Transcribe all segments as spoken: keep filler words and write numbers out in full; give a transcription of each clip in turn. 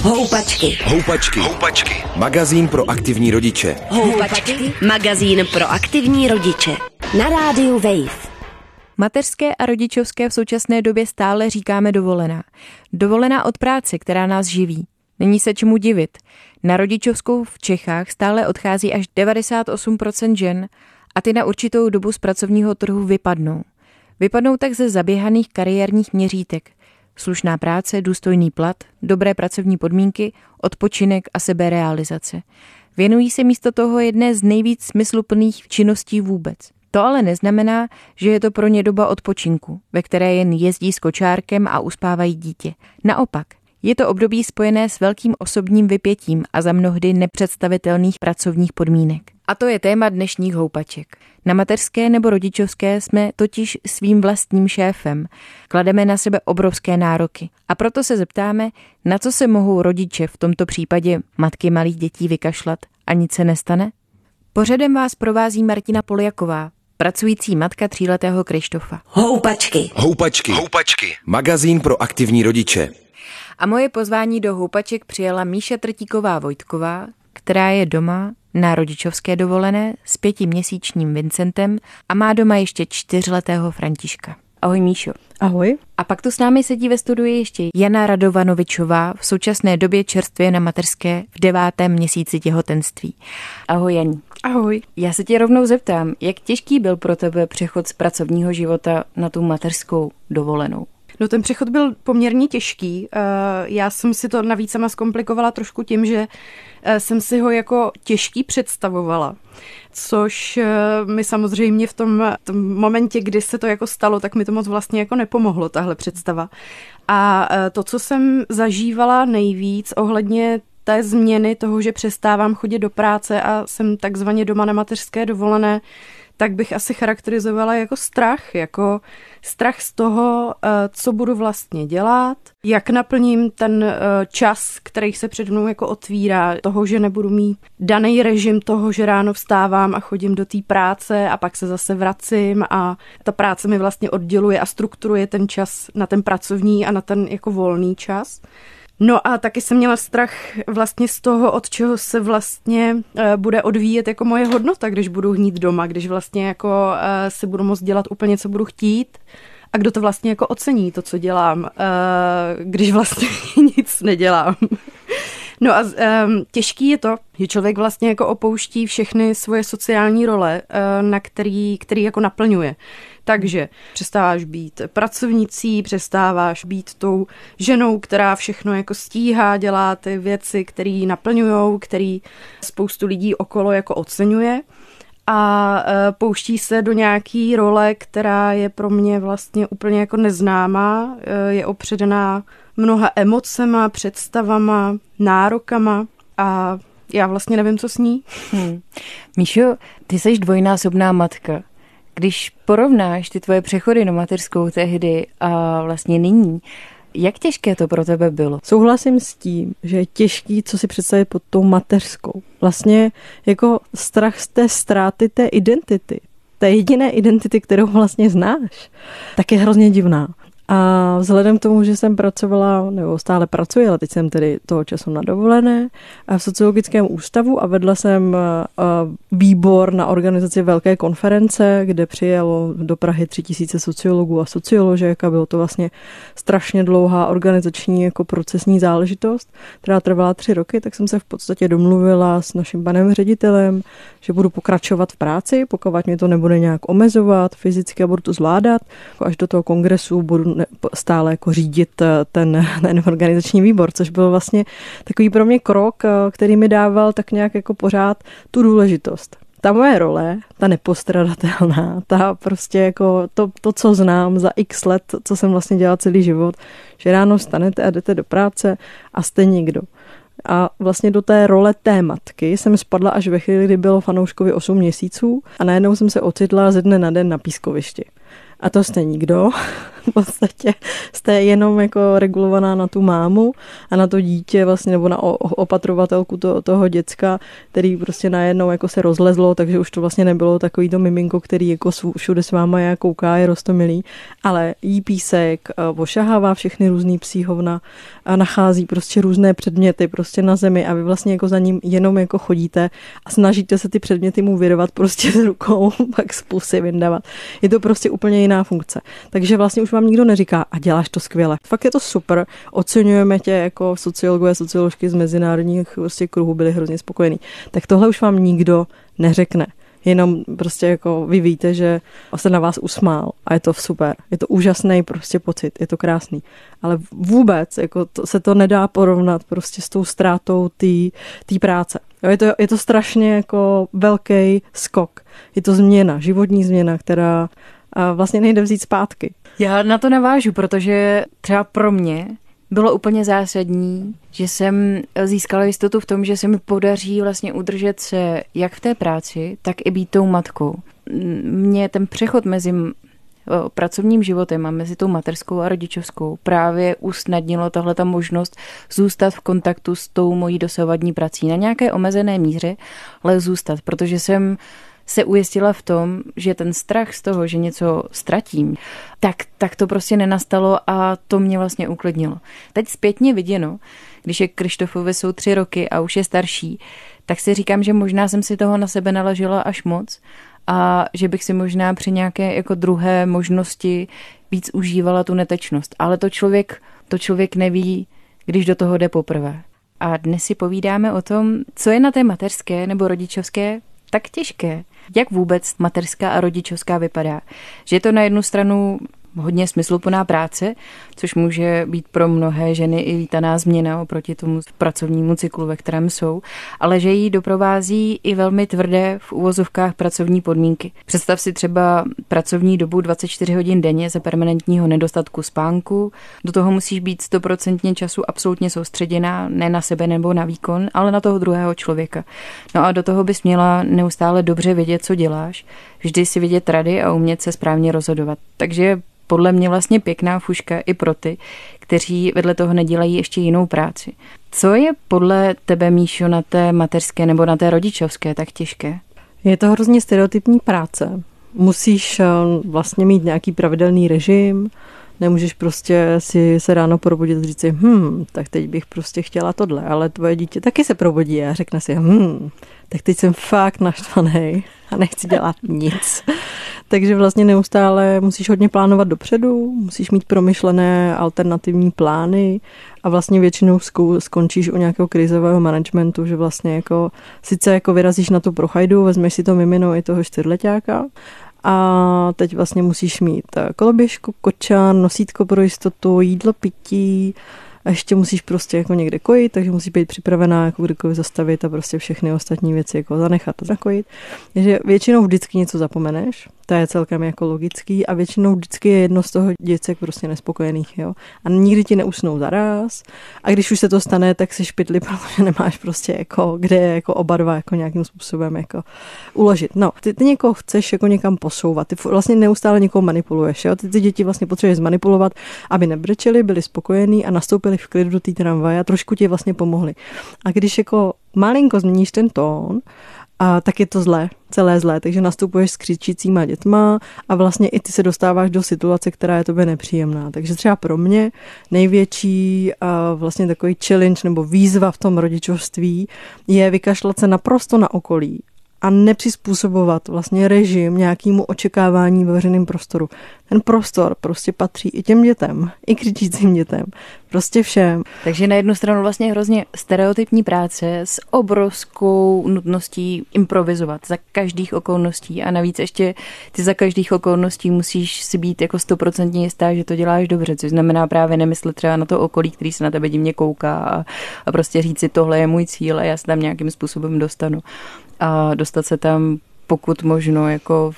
Houpačky. Houpačky. Houpačky. Magazín pro aktivní rodiče. Houpačky. Magazín pro aktivní rodiče. Na rádiu Wave. Mateřské a rodičovské v současné době stále říkáme dovolená. Dovolená od práce, která nás živí. Není se čemu divit. Na rodičovskou v Čechách stále odchází až devadesát osm procent žen a ty na určitou dobu z pracovního trhu vypadnou. Vypadnou tak ze zaběhaných kariérních měřítek. Slušná práce, důstojný plat, dobré pracovní podmínky, odpočinek a seberealizace. Věnují se místo toho jedné z nejvíc smysluplných činností vůbec. To ale neznamená, že je to pro ně doba odpočinku, ve které jen jezdí s kočárkem a uspávají dítě. Naopak, je to období spojené s velkým osobním vypětím a za mnohdy nepředstavitelných pracovních podmínek. A to je téma dnešních houpaček. Na mateřské nebo rodičovské jsme totiž svým vlastním šéfem. Klademe na sebe obrovské nároky. A proto se zeptáme, na co se mohou rodiče, v tomto případě matky malých dětí, vykašlat a nic se nestane? Pořadem vás provází Martina Poljaková, pracující matka tříletého Krištofa. Houpačky. Houpačky. Houpačky. Magazín pro aktivní rodiče. A moje pozvání do houpaček přijela Míša Trtíková-Vojtková, která je doma na rodičovské dovolené s pětiměsíčním Vincentem a má doma ještě čtyřletého Františka. Ahoj Míšo. Ahoj. A pak tu s námi sedí ve studiu ještě Jana Radovanovičová, v současné době čerstvě na mateřské v devátém měsíci těhotenství. Ahoj Janí. Ahoj. Já se tě rovnou zeptám, jak těžký byl pro tebe přechod z pracovního života na tu mateřskou dovolenou? No ten přechod byl poměrně těžký. Já jsem si to navíc sama zkomplikovala trošku tím, že jsem si ho jako těžký představovala. Což mi samozřejmě v tom, tom momentě, kdy se to jako stalo, tak mi to moc vlastně jako nepomohlo, tahle představa. A to, co jsem zažívala nejvíc ohledně té změny toho, že přestávám chodit do práce a jsem takzvaně doma na mateřské dovolené, tak bych asi charakterizovala jako strach, jako strach z toho, co budu vlastně dělat, jak naplním ten čas, který se před mnou jako otvírá, toho, že nebudu mít daný režim toho, že ráno vstávám a chodím do té práce a pak se zase vracím a ta práce mi vlastně odděluje a strukturuje ten čas na ten pracovní a na ten jako volný čas. No a taky jsem měla strach vlastně z toho, od čeho se vlastně bude odvíjet jako moje hodnota, když budu hnít doma, když vlastně jako si budu moct dělat úplně, co budu chtít a kdo to vlastně jako ocení, to, co dělám, když vlastně nic nedělám. No a um, těžký je to, že člověk vlastně jako opouští všechny svoje sociální role, uh, na který, který jako naplňuje. Takže přestáváš být pracovnicí, přestáváš být tou ženou, která všechno jako stíhá, dělá ty věci, které naplňujou, který spoustu lidí okolo jako oceňuje. A uh, pouští se do nějaký role, která je pro mě vlastně úplně jako neznámá, uh, je opředená mnoha emocema, představama, nárokama a já vlastně nevím, co s ní. Hmm. Míšo, ty jsi dvojnásobná matka. Když porovnáš ty tvoje přechody na mateřskou tehdy a vlastně nyní, jak těžké to pro tebe bylo? Souhlasím s tím, že je těžký, co si představit pod tou mateřskou. Vlastně jako strach z té ztráty té identity, té jediné identity, kterou vlastně znáš, tak je hrozně divná. A vzhledem k tomu, že jsem pracovala, nebo stále pracuji, ale teď jsem tedy toho času na dovolené, v sociologickém ústavu a vedla jsem výbor na organizaci velké konference, kde přijelo do Prahy tři tisíce sociologů a socioložek a bylo to vlastně strašně dlouhá organizační jako procesní záležitost, která trvala tři roky, tak jsem se v podstatě domluvila s naším panem ředitelem, že budu pokračovat v práci, pokud mě to nebude nějak omezovat fyzicky a budu to zvládat, až do toho kongresu budu stále jako řídit ten, ten organizační výbor, což byl vlastně takový pro mě krok, který mi dával tak nějak jako pořád tu důležitost. Ta moje role, ta nepostradatelná, ta prostě jako to, to, co znám za x let, co jsem vlastně dělala celý život, že ráno vstanete a jdete do práce a jste nikdo. A vlastně do té role té matky jsem spadla až ve chvíli, kdy bylo fanouškovi osm měsíců a najednou jsem se ocitla ze dne na den na pískovišti. A to jste nikdo. v podstatě jste jenom jako regulovaná na tu mámu a na to dítě vlastně, nebo na opatrovatelku to, toho děcka, který prostě najednou jako se rozlezlo, takže už to vlastně nebylo takový to miminko, který jako všude s váma je, kouká, je roztomilý, ale jí písek, ošahává všechny různý psí hovna a nachází prostě různé předměty prostě na zemi a vy vlastně jako za ním jenom jako chodíte a snažíte se ty předměty mu vyrvat prostě s rukou, pak z pusy vyndávat. Je to prostě úplně jiná funkce. Takže vlastně už vám nikdo neříká a děláš to skvěle. Fakt je to super, oceňujeme tě jako sociologové, socioložky z mezinárodních prostě kruhů byli hrozně spokojení. Tak tohle už vám nikdo neřekne. Jenom prostě jako vy víte, že se na vás usmál a je to super. Je to úžasný prostě pocit, je to krásný. Ale vůbec jako to, se to nedá porovnat prostě s tou ztrátou té práce. Jo, je, to, je to strašně jako velký skok. Je to změna, životní změna, která vlastně nejde vzít zpátky. Já na to navážu, protože třeba pro mě bylo úplně zásadní, že jsem získala jistotu v tom, že se mi podaří vlastně udržet se jak v té práci, tak i být tou matkou. Mně ten přechod mezi pracovním životem a mezi tou mateřskou a rodičovskou právě usnadnilo tahle ta možnost zůstat v kontaktu s tou mojí dosavadní prací na nějaké omezené míře, ale zůstat, protože jsem se ujistila v tom, že ten strach z toho, že něco ztratím, tak, tak to prostě nenastalo a to mě vlastně uklidnilo. Teď zpětně viděno, když je Krištofovi jsou tři roky a už je starší, tak si říkám, že možná jsem si toho na sebe naložila až moc a že bych si možná při nějaké jako druhé možnosti víc užívala tu netečnost. Ale to člověk, to člověk neví, když do toho jde poprvé. A dnes si povídáme o tom, co je na té mateřské nebo rodičovské tak těžké. Jak vůbec mateřská a rodičovská vypadá? Že je to na jednu stranu hodně smysluplná práce, což může být pro mnohé ženy i vítaná změna oproti tomu pracovnímu cyklu, ve kterém jsou, ale že jí doprovází i velmi tvrdé v uvozovkách pracovní podmínky. Představ si třeba pracovní dobu dvacet čtyři hodin denně za permanentního nedostatku spánku, do toho musíš být stoprocentně času absolutně soustředěná, ne na sebe nebo na výkon, ale na toho druhého člověka. No a do toho bys měla neustále dobře vědět, co děláš, vždy si vidět rady a umět se správně rozhodovat. Takže podle mě vlastně pěkná fuška i pro ty, kteří vedle toho nedělají ještě jinou práci. Co je podle tebe, Míšo, na té mateřské nebo na té rodičovské tak těžké? Je to hrozně stereotypní práce. Musíš vlastně mít nějaký pravidelný režim, nemůžeš prostě si se ráno probudit a říct si, hm, tak teď bych prostě chtěla tohle, ale tvoje dítě taky se probudí a řekne si, hm, tak teď jsem fakt naštvaný a nechci dělat nic. Takže vlastně neustále musíš hodně plánovat dopředu, musíš mít promyšlené alternativní plány a vlastně většinou skončíš u nějakého krizového managementu, že vlastně jako sice jako vyrazíš na tu prochajdu, vezmeš si to mimino i toho čtyřleťáka a teď vlastně musíš mít koloběžku, kočan, nosítko pro jistotu, jídlo, pití, a ještě musíš prostě jako někde kojit, takže musíš být připravená jako kdykoliv zastavit a prostě všechny ostatní věci jako zanechat a zakojit. Takže většinou vždycky něco zapomeneš, to je celkem jako logický a většinou vždycky je jedno z toho děcek prostě nespokojených, jo. A nikdy ti neusnou zaraz a když už se to stane, tak si špitli, protože nemáš prostě jako, kde je jako oba dva jako nějakým způsobem jako uložit. No, ty, ty někoho chceš jako někam posouvat, ty vlastně neustále někoho manipuluješ, jo. Ty, ty děti vlastně potřebuješ zmanipulovat, aby nebrečeli, byli spokojení a nastoupili v klidu do té tramvaje a trošku ti vlastně pomohli. A když jako malinko změníš ten tón, a tak je to zlé, celé zlé, takže nastupuješ s křičícíma dětma a vlastně i ty se dostáváš do situace, která je tobě nepříjemná. Takže třeba pro mě největší a vlastně takový challenge nebo výzva v tom rodičovství je vykašlat se naprosto na okolí a nepřizpůsobovat vlastně režim nějakému očekávání ve veřejném prostoru. Ten prostor prostě patří i těm dětem, i křičícím dětem, prostě všem. Takže na jednu stranu vlastně hrozně stereotypní práce s obrovskou nutností improvizovat za každých okolností a navíc ještě ty za každých okolností musíš si být jako stoprocentně jistá, že to děláš dobře, což znamená právě nemyslet třeba na to okolí, který se na tebe divně kouká a, a prostě říct si, tohle je můj cíl a já se tam nějakým způsobem dostanu. A dostat se tam pokud možno jako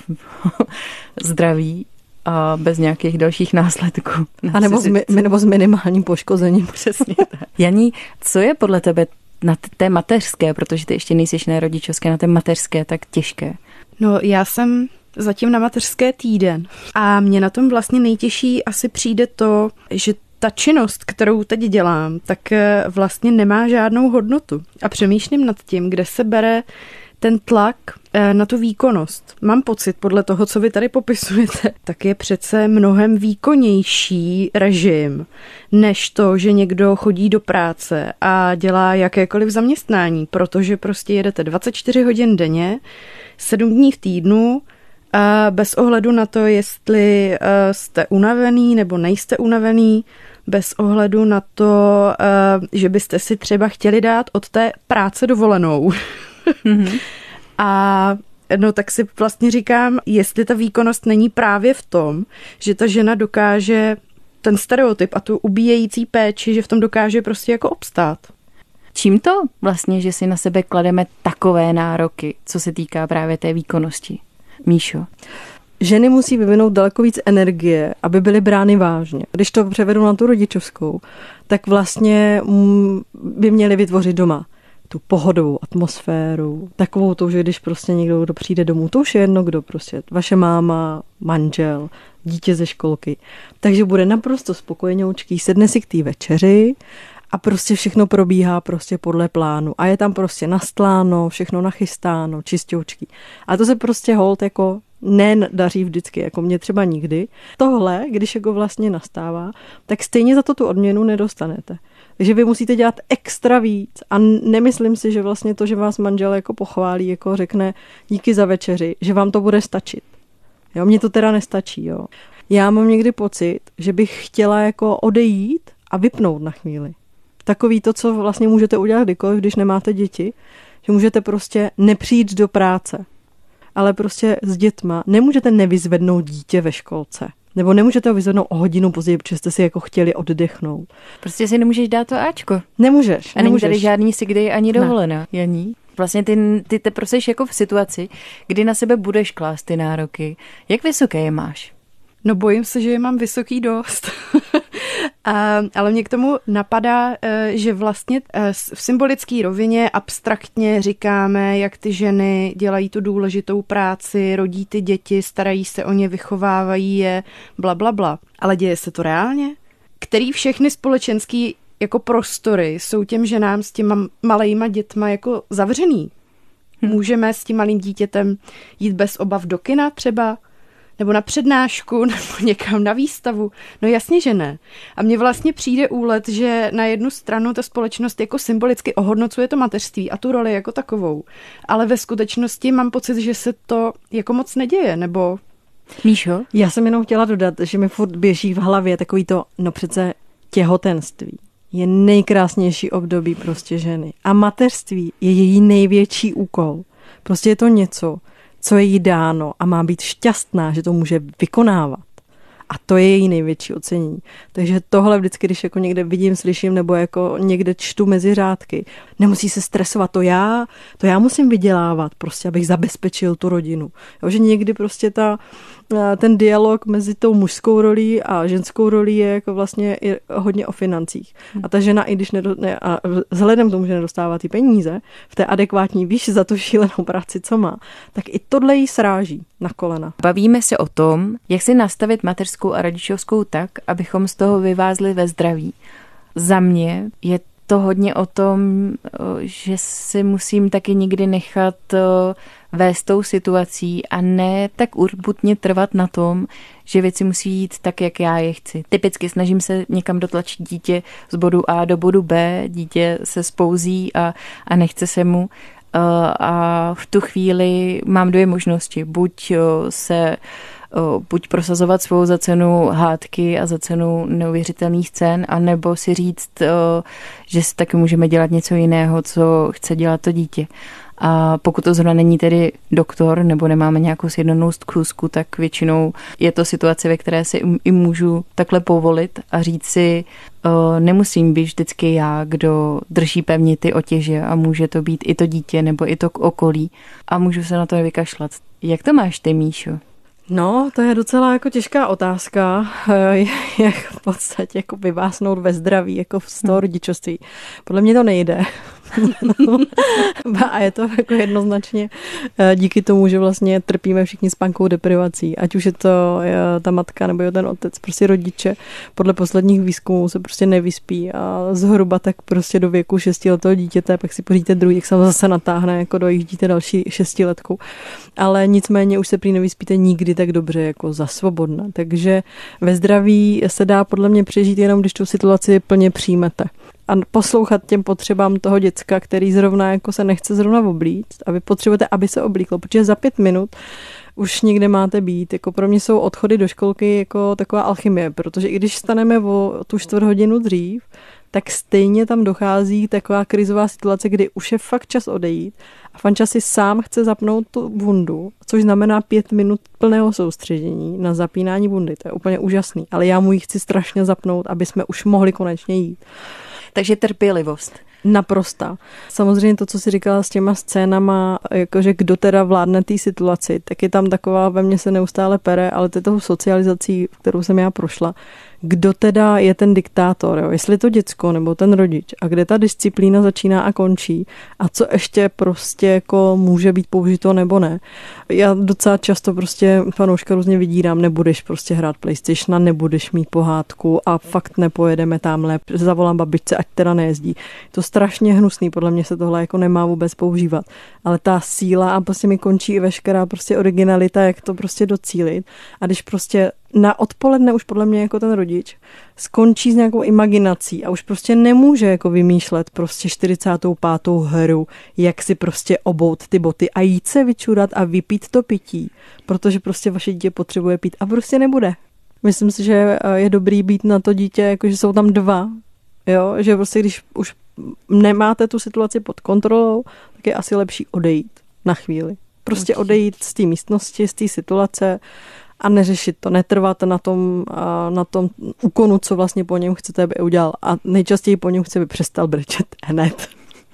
zdraví a bez nějakých dalších následků. A nebo s, mi, nebo s minimálním poškozením. Přesně tak. Janí, co je podle tebe na té mateřské, protože ty ještě nejsiš na rodičovské, na té mateřské tak těžké? No já jsem zatím na mateřské týden. A mě na tom vlastně nejtěžší asi přijde to, že ta činnost, kterou teď dělám, tak vlastně nemá žádnou hodnotu. A přemýšlím nad tím, kde se bere ten tlak na tu výkonnost. Mám pocit, podle toho, co vy tady popisujete, tak je přece mnohem výkonnější režim, než to, že někdo chodí do práce a dělá jakékoliv zaměstnání, protože prostě jedete dvacet čtyři hodin denně, sedm dní v týdnu, a bez ohledu na to, jestli jste unavený nebo nejste unavený, bez ohledu na to, že byste si třeba chtěli dát od té práce dovolenou. Mm-hmm. A no tak si vlastně říkám, jestli ta výkonnost není právě v tom, že ta žena dokáže ten stereotyp a tu ubíjející péči, že v tom dokáže prostě jako obstát. Čím to vlastně, že si na sebe klademe takové nároky, co se týká právě té výkonnosti? Míšo? Ženy musí vyvinout daleko víc energie, aby byly brány vážně. Když to převedu na tu rodičovskou, tak vlastně by měly vytvořit doma tu pohodovou atmosféru, takovou to, že když prostě někdo, kdo přijde domů, to už je jedno, kdo prostě, vaše máma, manžel, dítě ze školky, takže bude naprosto spokojenoučký, sedne si k té večeři a prostě všechno probíhá prostě podle plánu a je tam prostě nastláno, všechno nachystáno, čistoučký. A to se prostě holt jako nedaří vždycky, jako mě třeba nikdy. Tohle, když jako vlastně nastává, tak stejně za to tu odměnu nedostanete. Takže vy musíte dělat extra víc a nemyslím si, že vlastně to, že vás manžel jako pochválí, jako řekne díky za večeři, že vám to bude stačit. Jo, mně to teda nestačí, jo. Já mám někdy pocit, že bych chtěla jako odejít a vypnout na chvíli. Takový to, co vlastně můžete udělat kdykoliv, když nemáte děti, že můžete prostě nepřijít do práce, ale prostě s dětma nemůžete nevyzvednout dítě ve školce. Nebo nemůžete ho vyzvednout o hodinu později, protože jste si jako chtěli oddechnout. Prostě si nemůžeš dát to Ačko. Nemůžeš. A není tady žádný sick day ani dovolená. Janí. Vlastně ty, ty te proseš jako v situaci, kdy na sebe budeš klást ty nároky. Jak vysoké je máš? No bojím se, že je mám vysoký dost. A, ale mě k tomu napadá, že vlastně v symbolické rovině abstraktně říkáme, jak ty ženy dělají tu důležitou práci, rodí ty děti, starají se o ně, vychovávají je, bla, bla, bla. Ale děje se to reálně? Který všechny společenský jako prostory jsou těm ženám s těma malejma dětma jako zavřený? Můžeme s tím malým dítětem jít bez obav do kina třeba? Nebo na přednášku, nebo někam na výstavu. No jasně, že ne. A mně vlastně přijde úlet, že na jednu stranu ta společnost jako symbolicky ohodnocuje to mateřství a tu roli jako takovou. Ale ve skutečnosti mám pocit, že se to jako moc neděje, nebo... Míšo? Já jsem jenom chtěla dodat, že mi furt běží v hlavě takový to, no přece těhotenství je nejkrásnější období prostě ženy. A mateřství je její největší úkol. Prostě je to něco, co je jí dáno a má být šťastná, že to může vykonávat. A to je její největší ocenění. Takže tohle vždycky, když jako někde vidím, slyším nebo jako někde čtu mezi řádky, nemusí se stresovat, to já, to já musím vydělávat, prostě, abych zabezpečil tu rodinu. Jo, že někdy prostě ta, ten dialog mezi tou mužskou rolí a ženskou rolí je jako vlastně i hodně o financích. A ta žena, i když nedo, ne, a vzhledem k tomu, že nedostává ty peníze v té adekvátní výši za tu šílenou práci, co má, tak i tohle jí sráží na kolena. Bavíme se o tom, jak si nastavit mateřskou a rodičovskou tak, abychom z toho vyvázli ve zdraví. Za mě je to hodně o tom, že si musím taky někdy nechat vést tou situací a ne tak urputně trvat na tom, že věci musí jít tak, jak já je chci. Typicky snažím se někam dotlačit dítě z bodu A do bodu B, dítě se spouzí a, a nechce se mu. A v tu chvíli mám dvě možnosti. Buď se buď prosazovat svou za cenu hádky a za cenu neuvěřitelných cen, anebo si říct, že si taky můžeme dělat něco jiného, co chce dělat to dítě. A pokud to zrovna není tedy doktor, nebo nemáme nějakou sjednanou zkusku, tak většinou je to situace, ve které si i můžu takhle povolit a říct si, nemusím být vždycky já, kdo drží pevně ty otěže a může to být i to dítě nebo i to okolí a můžu se na to vykašlat. Jak to máš ty, Míšo? No, to je docela jako těžká otázka, jak v podstatě jako vyvásnout ve zdraví, jako v toho rodičovství. Podle mě to nejde, A je to jako jednoznačně díky tomu, že vlastně trpíme všichni spánkovou deprivací. Ať už je to ta matka nebo ten otec, prostě rodiče. Podle posledních výzkumů se prostě nevyspí a zhruba tak prostě do věku šestiletého dítěte, pak si pořídíte druhý, jak se zase natáhne, jako dojíždíte další šestiletkou. Ale nicméně už se prý nevyspíte nikdy tak dobře jako za svobodna. Takže ve zdraví se dá podle mě přežít jenom, když tu situaci plně přijmete. A poslouchat těm potřebám toho děcka, který zrovna jako se nechce zrovna oblíct a vy potřebujete, aby se oblíklo, protože za pět minut už někde máte být. Jako pro mě jsou odchody do školky jako taková alchymie, protože i když staneme o tu čtvrt hodinu dřív, tak stejně tam dochází taková krizová situace, kdy už je fakt čas odejít a Fanča si sám chce zapnout tu bundu, což znamená pět minut plného soustředění na zapínání bundy. To je úplně úžasný, ale já mu ji chci strašně zapnout, aby jsme už mohli konečně jít. Takže trpělivost. Naprosta. Samozřejmě to, co jsi říkala s těma scénama, jakože kdo teda vládne té situaci, tak je tam taková, ve mně se neustále pere, ale to je toho socializací, kterou jsem já prošla. Kdo teda je ten diktátor, jo? Jestli to děcko nebo ten rodič a kde ta disciplína začíná a končí a co ještě prostě jako může být použito nebo ne. Já docela často prostě fanouška různě vydírám, nebudeš prostě hrát PlayStation, nebudeš mít pohádku a fakt nepojedeme tamhle, zavolám babičce, ať teda nejezdí. To strašně hnusný, podle mě se tohle jako nemá vůbec používat, ale ta síla a prostě mi končí i veškerá prostě originalita, jak to prostě docílit a když prostě na odpoledne už podle mě jako ten rodič skončí s nějakou imaginací a už prostě nemůže jako vymýšlet prostě čtyřicátou pátou hru, jak si prostě obout ty boty a jít se vyčurat a vypít to pití, protože prostě vaše dítě potřebuje pít a prostě nebude. Myslím si, že je dobrý být na to dítě, jakože jsou tam dva, jo, že prostě když už nemáte tu situaci pod kontrolou, tak je asi lepší odejít na chvíli. Prostě Určitě. Odejít z té místnosti, z té situace a neřešit to, netrvat na tom, na tom úkonu, co vlastně po něm chcete, aby udělal. A nejčastěji po něm chce, aby přestal brečet hned.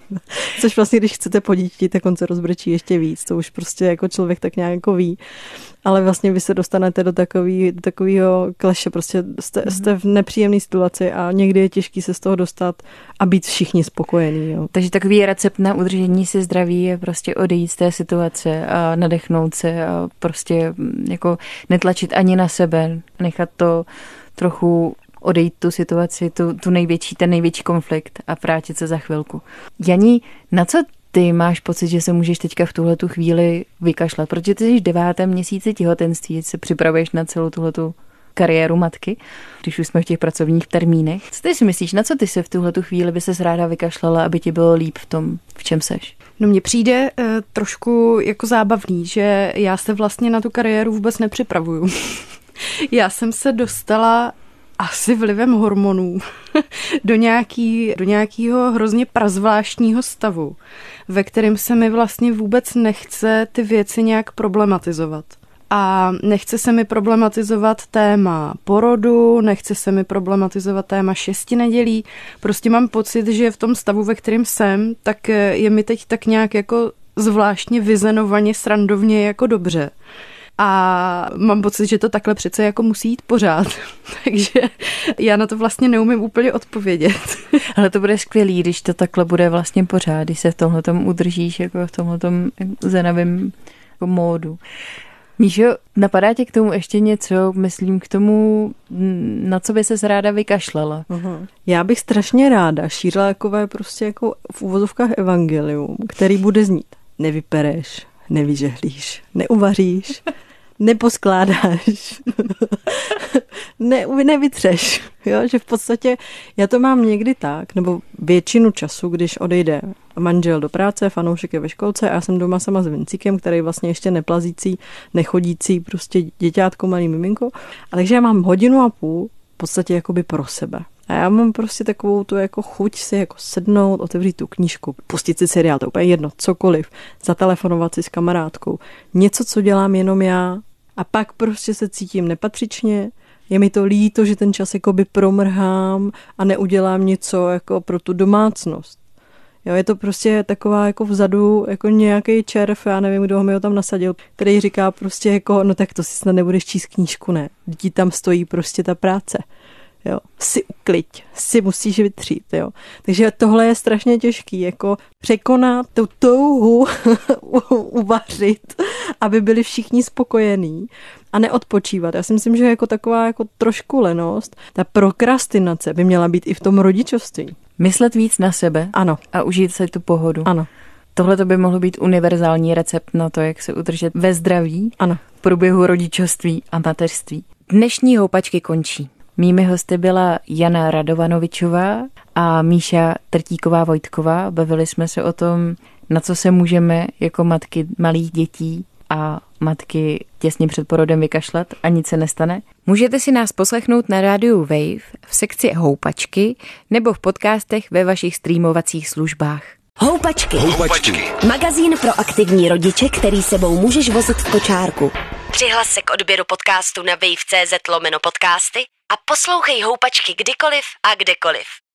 Což vlastně, když chcete po dítěti, tak on se rozbrečí ještě víc. To už prostě jako člověk tak nějak jako ví. Ale vlastně vy se dostanete do takový, do takového kleše. Prostě jste, mm. jste v nepříjemné situaci a někdy je těžký se z toho dostat a být všichni spokojení. Jo. Takže takový recept na udržení si zdraví je prostě odejít z té situace a nadechnout se a prostě jako netlačit ani na sebe. Nechat to trochu odejít tu situaci, tu, tu největší, ten největší konflikt a vrátit se za chvilku. Janí, na co ty máš pocit, že se můžeš teďka v tuhletu chvíli vykašlat? Protože ty jsi v devátém měsíci těhotenství, se připravuješ na celou tuhletu kariéru matky, když už jsme v těch pracovních termínech. Co ty si myslíš, na co ty se v tuhletu chvíli by ses ráda vykašlala, aby ti bylo líp v tom, v čem seš? No mně přijde uh, trošku jako zábavný, že já se vlastně na tu kariéru vůbec nepřipravuju. Já jsem se dostala asi vlivem hormonů do, nějaký, do nějakého hrozně prazvláštního stavu, ve kterém se mi vlastně vůbec nechce ty věci nějak problematizovat. A nechce se mi problematizovat téma porodu, nechce se mi problematizovat téma šesti nedělí. Prostě mám pocit, že v tom stavu, ve kterém jsem, tak je mi teď tak nějak jako zvláštně vyzenovaně, srandovně jako dobře. A mám pocit, že to takhle přece jako musí jít pořád. Takže já na to vlastně neumím úplně odpovědět. Ale to bude skvělý, když to takhle bude vlastně pořád, když se v tomhletom udržíš, jako v tomhletom zenavém jako módu. Míšo, napadá tě k tomu ještě něco, myslím k tomu, na co by ses ráda vykašlala? Uhum. Já bych strašně ráda šířila takové prostě jako v uvozovkách evangelium, který bude znít. Nevypereš, nevyžehlíš, neuvaříš, neposkládáš, ne, nevytřeš. Jo? Že v podstatě já to mám někdy tak, nebo většinu času, když odejde manžel do práce, fanoušek je ve školce a já jsem doma sama s Vincíkem, který vlastně ještě neplazící, nechodící, prostě děťátko, malý miminko. A takže já mám hodinu a půl v podstatě jakoby pro sebe. A já mám prostě takovou tu jako chuť si jako sednout, otevřít tu knížku, pustit si seriál, to úplně jedno, cokoliv, zatelefonovat si s kamarádkou. Něco, co dělám jenom já. A pak prostě se cítím nepatřičně, je mi to líto, že ten čas jakoby promrhám a neudělám něco jako pro tu domácnost. Jo, je to prostě taková jako vzadu, jako nějaký červ, já nevím, kdo ho mi ho tam nasadil, který říká prostě jako, no tak to si snad nebudeš číst knížku, ne. Ti tam stojí prostě ta práce. Jo, si ukliď, si musíš vytřít, jo. Takže tohle je strašně těžký, jako překonat tu touhu uvařit, aby byli všichni spokojení a neodpočívat. Já si myslím, že jako taková jako trošku lenost, ta prokrastinace by měla být i v tom rodičovství. Myslet víc na sebe. Ano. A užít si tu pohodu. Ano. Tohle to by mohlo být univerzální recept na to, jak se udržet ve zdraví. Ano. V průběhu rodičovství a mateřství. Dnešní houpačky končí. Mými hosty byla Jana Radovanovičová a Míša Trtíková-Vojtková. Bavili jsme se o tom, na co se můžeme jako matky malých dětí a matky těsně před porodem vykašlat a nic se nestane. Můžete si nás poslechnout na rádiu Wave v sekci Houpačky nebo v podcastech ve vašich streamovacích službách. Houpačky. Houpačky. Magazín pro aktivní rodiče, který sebou můžeš vozit v kočárku. Přihlas se k odběru podcastu na wave tečka cz lomeno podcasty a poslouchej Houpačky kdykoliv a kdekoliv.